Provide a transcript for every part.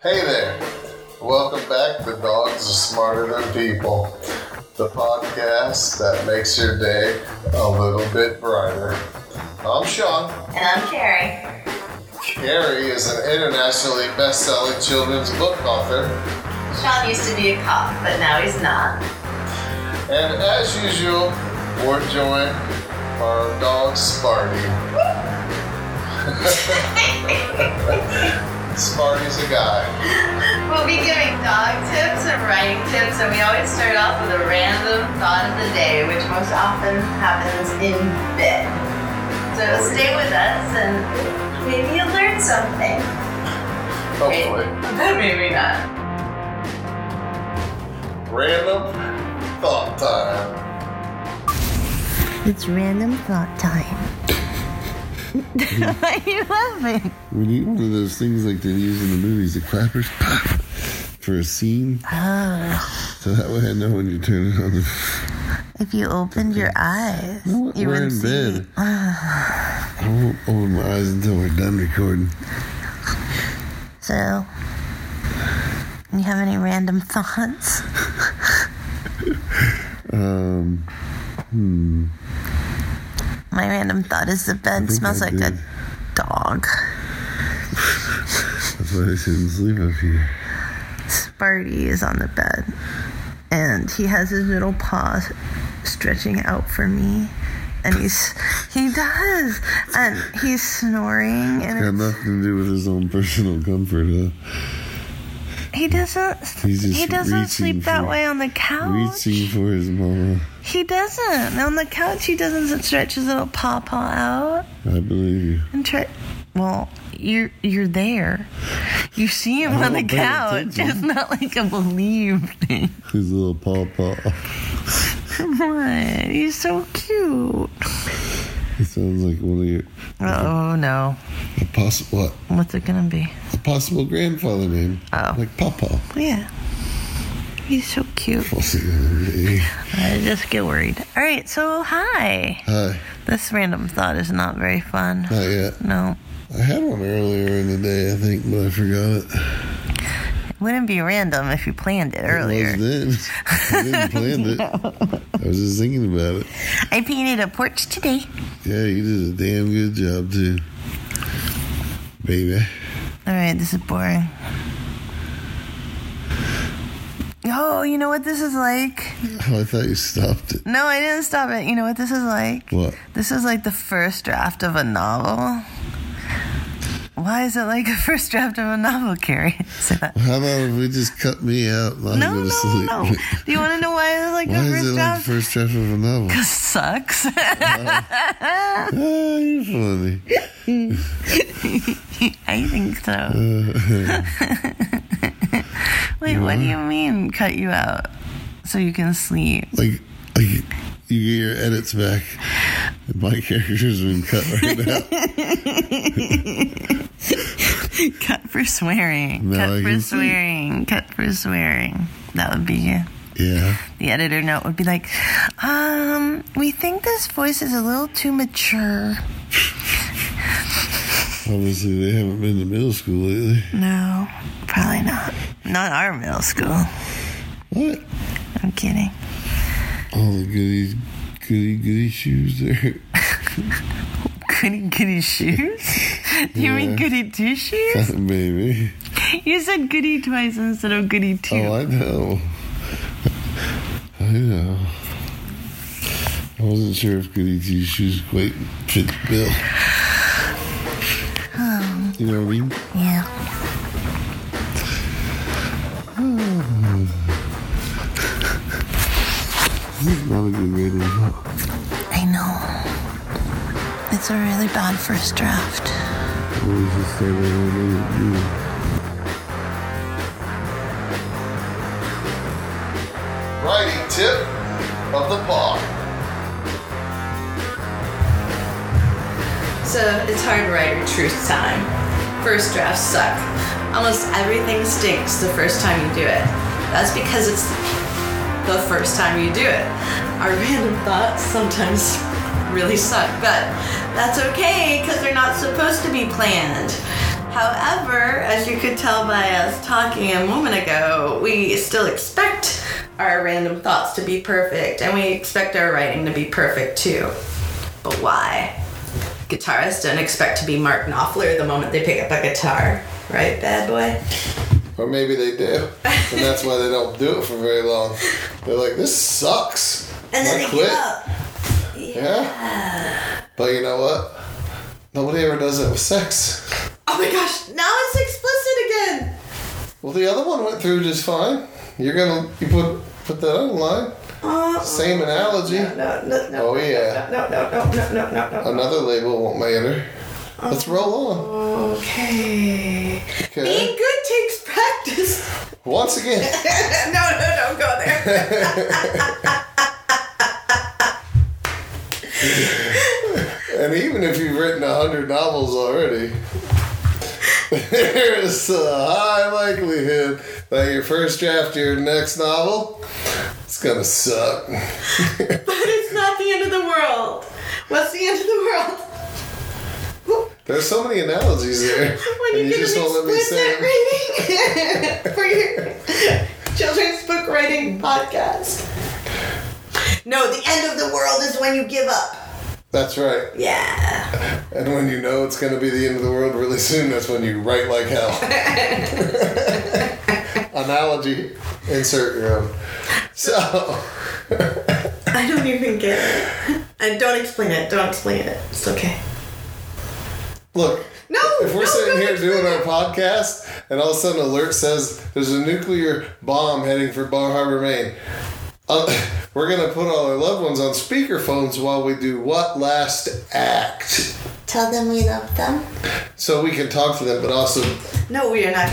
Hey there. Welcome back to Dogs Are Smarter Than People, the podcast that makes your day a little bit brighter. I'm Sean. And I'm Carrie. Carrie is an internationally best-selling children's book author. Sean used to be a cop, but now he's not. And as usual, we're joined by our dog Sparty. Sparty's a guy. We'll be giving dog tips and writing tips, and we always start off with a random thought of the day, which most often happens in bed. So stay with us, and maybe you'll learn something. Hopefully. Maybe not. Random thought time. It's random thought time. Why are you laughing? We need one of those things like they use in the movies, the clappers, for a scene. Oh. So that way I know when you turn it on. If you opened your eyes, you we're would in see. bed. I won't open my eyes until we're done recording. So, you have any random thoughts? My random thought is the bed smells like a dog. That's why I shouldn't sleep up here. Sparty is on the bed, and he has his little paws stretching out for me, and he does, and he's snoring, and Got nothing to do with his own personal comfort, huh? he doesn't sleep that way on the couch. Reaching for his mama. He doesn't. On the couch, he doesn't stretch his little paw out I believe you. and try. Well, you're there. You see him on the couch. It's not like a believe thing. His little paw. Come on, he's so cute. It sounds like one of your... Oh no. A possible... What? What's it gonna be? A possible grandfather name. Oh. Like Papa. Yeah. He's so cute. What's it gonna be? I just get worried. All right, so hi. Hi. This random thought is not very fun. Not yet. No. I had one earlier in the day, I think, but I forgot it. It wouldn't be random if you planned it earlier. It was then. I didn't plan it. I was just thinking about it. I painted a porch today. Yeah, you did a damn good job, too. Baby. All right, this is boring. Oh, you know what this is like? Oh, I thought you stopped it. No, I didn't stop it. You know what this is like? What? This is like the first draft of a novel. Why is it like a first draft of a novel, Carrie? Say that. How about if we just cut me out and I go to sleep? No. Do you want to know why it's like Why the is first it like draft? the first draft of a novel? Because it sucks. Oh, you're funny. I think so. Wait, what do you mean cut you out so you can sleep? Like you get your edits back. And my character's been cut right out. Cut for swearing. No, I Cut for can see. swearing. Cut for swearing. That would be you. Yeah. The editor note would be like, we think this voice is a little too mature. Obviously, they haven't been to middle school lately. No, probably not. Not our middle school. What? I'm kidding. All the goody shoes there. Goody shoes? You mean goody two shoes? Baby. You said goody twice instead of goody two. Oh, I know. I wasn't sure if goody two shoes quite fit the bill. You know what I mean? Yeah. This is not a good rating. I know. It's a really bad first draft. We should stay right on it. Writing tip of the pod. So it's hard writer truth time. First drafts suck. Almost everything stinks the first time you do it. That's because it's the first time you do it. Our random thoughts sometimes really suck, but that's okay because they're not supposed to be planned. However, as you could tell by us talking a moment ago, we still expect our random thoughts to be perfect, and we expect our writing to be perfect too. But why? Guitarists don't expect to be Mark Knopfler the moment they pick up a guitar, right, bad boy? Or maybe they do, and that's why they don't do it for very long. They're like, this sucks. And then I they quit. give up. Yeah. But you know what? Nobody ever does it with sex. Oh my gosh, now it's explicit again. Well, the other one went through just fine. You put that online. Same analogy. No. Oh yeah. No. Another label won't matter. Let's roll on. Okay. Okay. Being good takes practice. Once again. No, don't go there. And even if you've written 100 novels already, there's a high likelihood that your first draft of your next novel, it's gonna suck. But it's not the end of the world. What's the end of the world? There's so many analogies there. When and you you just get an won't let me say explicit them. rating for your children's book writing podcast. No, the end of the world is when you give up. That's right. Yeah. And when you know it's gonna be the end of the world really soon, that's when you write like hell. Analogy. Insert your own. So. I don't even get it. And don't explain it. It's okay. Look. No. If we're sitting here doing our podcast and all of a sudden an alert says there's a nuclear bomb heading for Bar Harbor, Maine, we're going to put all our loved ones on speakerphones while we do what last act? Tell them we love them. So we can talk to them, but also... No, we are not.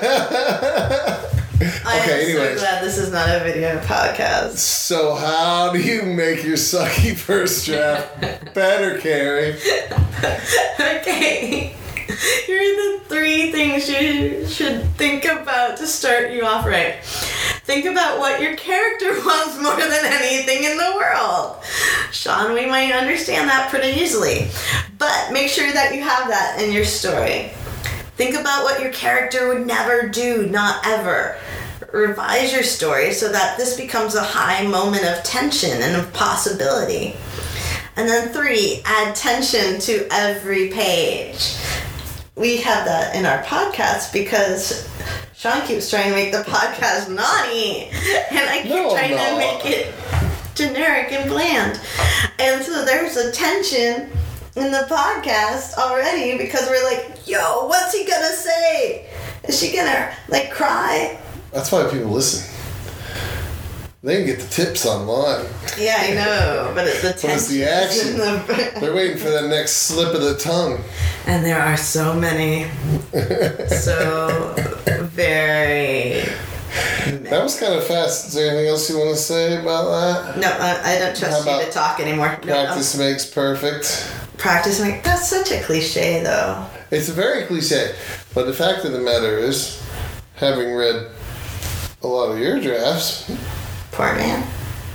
I am anyways. so glad this is not a video podcast. So how do you make your sucky first draft better, Carrie? Okay. Here are the 3 things you should think about to start you off right. Think about what your character wants more than anything in the world. Sean, we might understand that pretty easily. But make sure that you have that in your story. Think about what your character would never do, not ever. Revise your story so that this becomes a high moment of tension and of possibility. And then 3, add tension to every page. We have that in our podcast because Sean keeps trying to make the podcast naughty, and I keep trying to make it generic and bland. And so there's a tension in the podcast already because we're like, yo, what's he gonna say? Is she gonna, cry? That's why people listen. They can get the tips online. Yeah, I know, but it's the tension. But it's the action. They're waiting for that next slip of the tongue. And there are so many. So very... That was kind of fast. Is there anything else you want to say about that? No, I don't trust you to talk anymore. Practice makes perfect. Practice makes... That's such a cliche, though. It's a very cliche. But the fact of the matter is, having read a lot of your drafts... Poor man.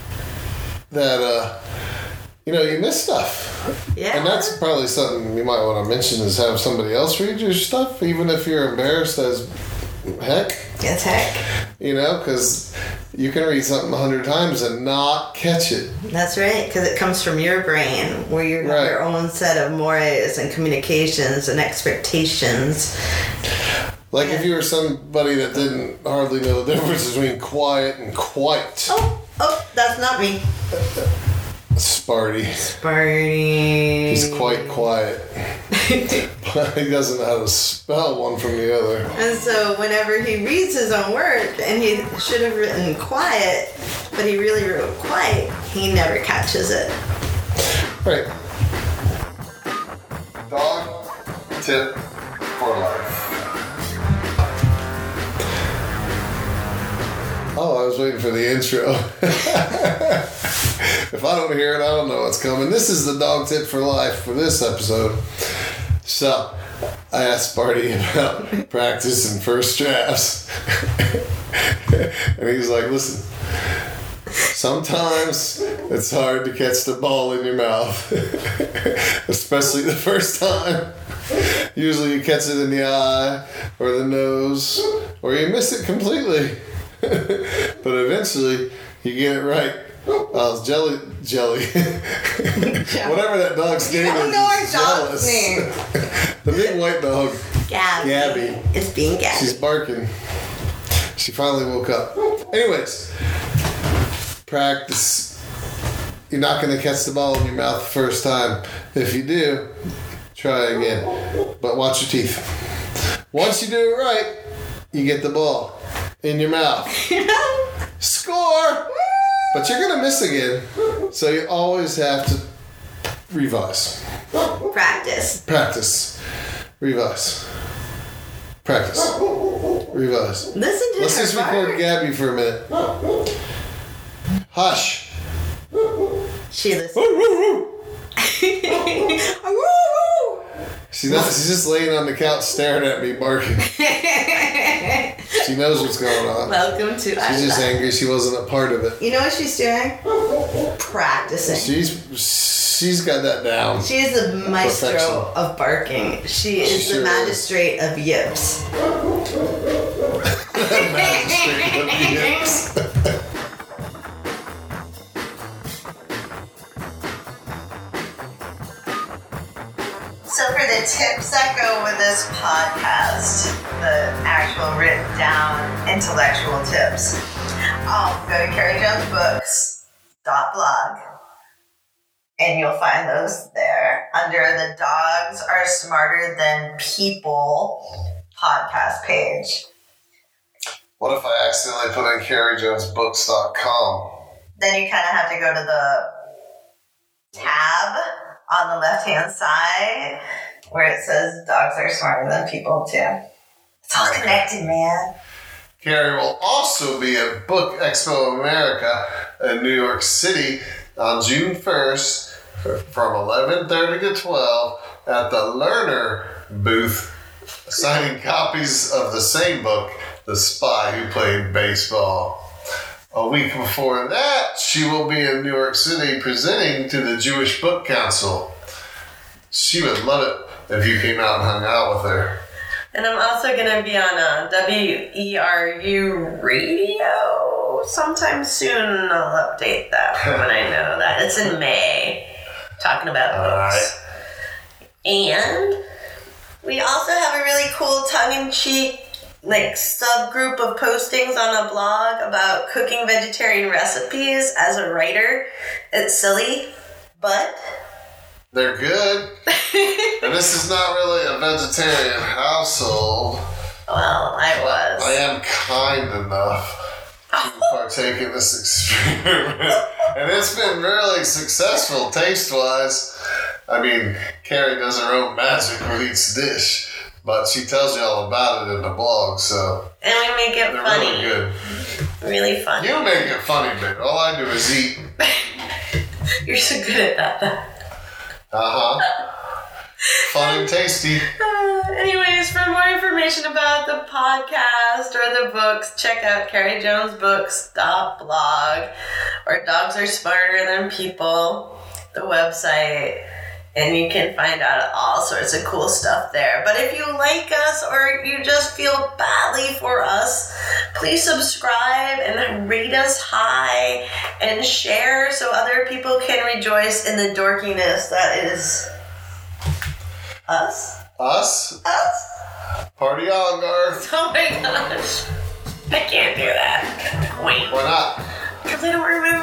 That, you miss stuff. Yeah. And that's probably something you might want to mention is have somebody else read your stuff, even if you're embarrassed as heck. As heck. Because you can read something 100 times and not catch it. That's right, because it comes from your brain, where you have your own set of mores and communications and expectations. Like if you were somebody that didn't hardly know the difference between quiet and quite. Oh, that's not me. Sparty. He's quite quiet. But he doesn't know how to spell one from the other. And so whenever he reads his own work, and he should have written quiet, but he really wrote quite, he never catches it. Right. Dog tip for life. Oh, I was waiting for the intro. If I don't hear it, I don't know what's coming. This is the dog tip for life for this episode. So, I asked Sparty about practice and first drafts. And he's like, listen, sometimes it's hard to catch the ball in your mouth. Especially the first time. Usually you catch it in the eye or the nose, or you miss it completely. But eventually you get it right. It's Jelly. Whatever that dog's name is. I don't know our is dog's jealous. name. The big white dog. Gabby. It's being Gabby. She's barking. She finally woke up. Anyways, practice. You're not going to catch the ball in your mouth the first time. If you do, try again. But watch your teeth. Once you do it right, you get the ball in your mouth. Score! But you're going to miss again. So you always have to revise. Practice. Practice. Revise. Practice. Revise. Listen to Let's her just bark. record Gabby for a minute. Hush. She listens. She's just laying on the couch staring at me barking. She knows what's going on. Welcome to She's just angry she wasn't a part of it. You know what she's doing? Practicing. She's got that down. She is the maestro Perfection. of barking. She is sure the is. magistrate of yips. Magistrate of yips. So for the tips that go with this podcast, the actual written down intellectual tips, go to CarrieJonesBooks.blog and you'll find those there under the Dogs Are Smarter Than People podcast page. What if I accidentally put in CarrieJonesBooks.com? Then you kind of have to go to the tab on the left-hand side where it says Dogs Are Smarter Than People too. It's all connected, man. Carrie will also be at Book Expo America in New York City on June 1st from 11:30 to 12 at the Learner booth, signing copies of the same book, The Spy Who Played Baseball. A week before that, she will be in New York City presenting to the Jewish Book Council. She would love it if you came out and hung out with her. And I'm also going to be on WERU radio sometime soon. I'll update that when I know that. It's in May, talking about books. And we also have a really cool tongue-in-cheek subgroup of postings on a blog about cooking vegetarian recipes as a writer. It's silly, but they're good. And this is not really a vegetarian household. well, I was. I am kind enough to partake in this experiment. And it's been really successful taste-wise. I mean, Carrie does her own magic with each dish. But she tells you all about it in the blog, so... And we make it they're funny. really good. Really funny. You make it funny, babe. All I do is eat. You're so good at that. Uh-huh. Fun and tasty. Anyways, for more information about the podcast or the books, check out CarrieJonesBooks.blog or Dogs Are Smarter Than People, the website. And you can find out all sorts of cool stuff there. But if you like us or you just feel badly for us, please subscribe and rate us high and share so other people can rejoice in the dorkiness that is us. Us? Us? Party on, Garth. Oh my gosh. I can't do that. Wait. Why not? Because I don't remember